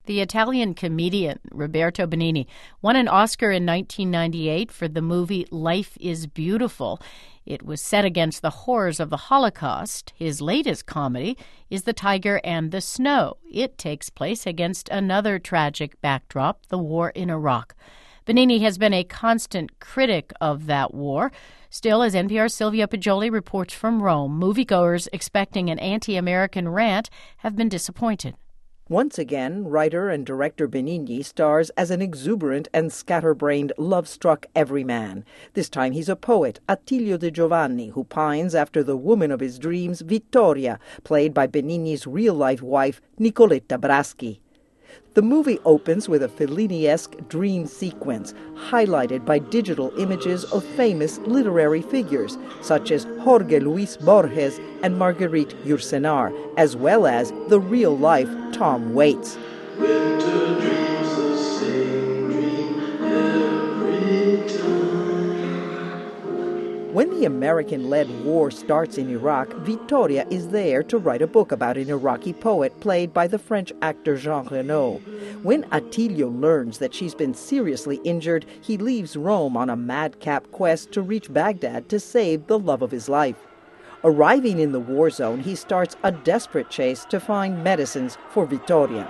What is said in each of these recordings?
The Italian comedian Roberto Benigni won an Oscar in 1998 for the movie Life is Beautiful. It was set against the horrors of the Holocaust. His latest comedy is The Tiger and the Snow. It takes place against another tragic backdrop, the war in Iraq. Benigni has been a constant critic of that war. Still, as NPR's Sylvia Poggioli reports from Rome, moviegoers expecting an anti-American rant have been disappointed. Once again, writer and director Benigni stars as an exuberant and scatterbrained, love-struck everyman. This time he's a poet, Attilio De Giovanni, who pines after the woman of his dreams, Vittoria, played by Benigni's real-life wife, Nicoletta Braschi. The movie opens with a Fellini-esque dream sequence, highlighted by digital images of famous literary figures, such as Jorge Luis Borges and Marguerite Yourcenar, as well as the real-life Tom Waits. Winter dreams the same dream every time. When the American-led war starts in Iraq, Vittoria is there to write a book about an Iraqi poet played by the French actor Jean Reno. When Attilio learns that she's been seriously injured, he leaves Rome on a madcap quest to reach Baghdad to save the love of his life. Arriving in the war zone, he starts a desperate chase to find medicines for Vittoria.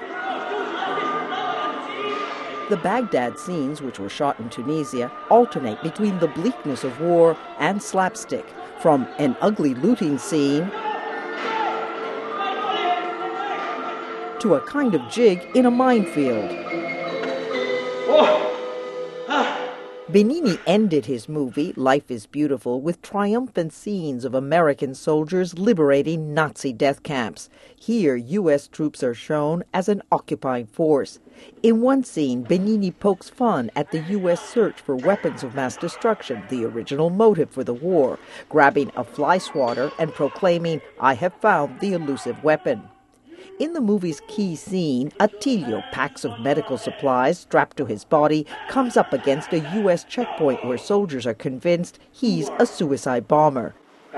The Baghdad scenes, which were shot in Tunisia, alternate between the bleakness of war and slapstick, from an ugly looting scene to a kind of jig in a minefield. Benigni ended his movie, Life is Beautiful, with triumphant scenes of American soldiers liberating Nazi death camps. Here, U.S. troops are shown as an occupying force. In one scene, Benigni pokes fun at the U.S. search for weapons of mass destruction, the original motive for the war, grabbing a fly swatter and proclaiming, "I have found the elusive weapon." In the movie's key scene, Attilio, packs of medical supplies strapped to his body, comes up against a U.S. checkpoint where soldiers are convinced he's a suicide bomber.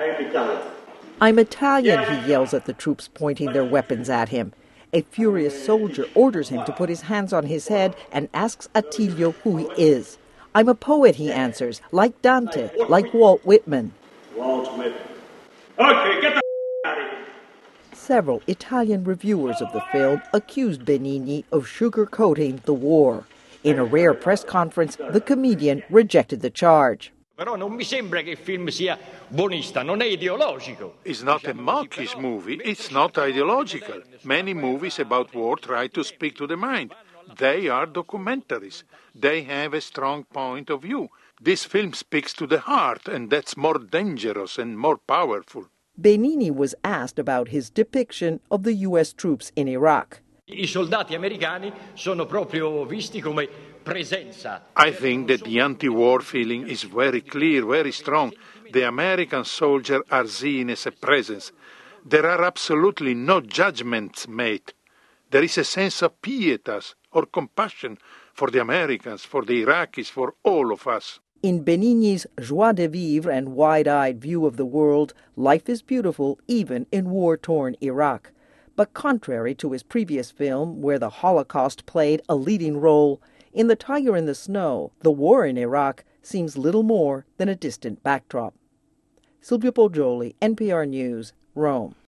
"I'm Italian," he yells at the troops pointing their weapons at him. A furious soldier orders him to put his hands on his head and asks Attilio who he is. "I'm a poet," he answers, "like Dante, like Walt Whitman." Walt Whitman. Okay, get the out of here. Several Italian reviewers of the film accused Benigni of sugarcoating the war. In a rare press conference, the comedian rejected the charge. Però non mi sembra che il film sia buonista, non è ideologico. It's not a mockish movie, it's not ideological. Many movies about war try to speak to the mind. They are documentaries. They have a strong point of view. This film speaks to the heart, and that's more dangerous and more powerful. Benigni was asked about his depiction of the U.S. troops in Iraq. I soldati americani sono proprio visti come presenza. I think that the anti-war feeling is very clear, very strong. The American soldiers are seen as a presence. There are absolutely no judgments made. There is a sense of pietas or compassion for the Americans, for the Iraqis, for all of us. In Benigni's joie de vivre and wide-eyed view of the world, life is beautiful even in war-torn Iraq. But contrary to his previous film, where the Holocaust played a leading role, in The Tiger and the Snow, the war in Iraq seems little more than a distant backdrop. Sylvia Poggioli, NPR News, Rome.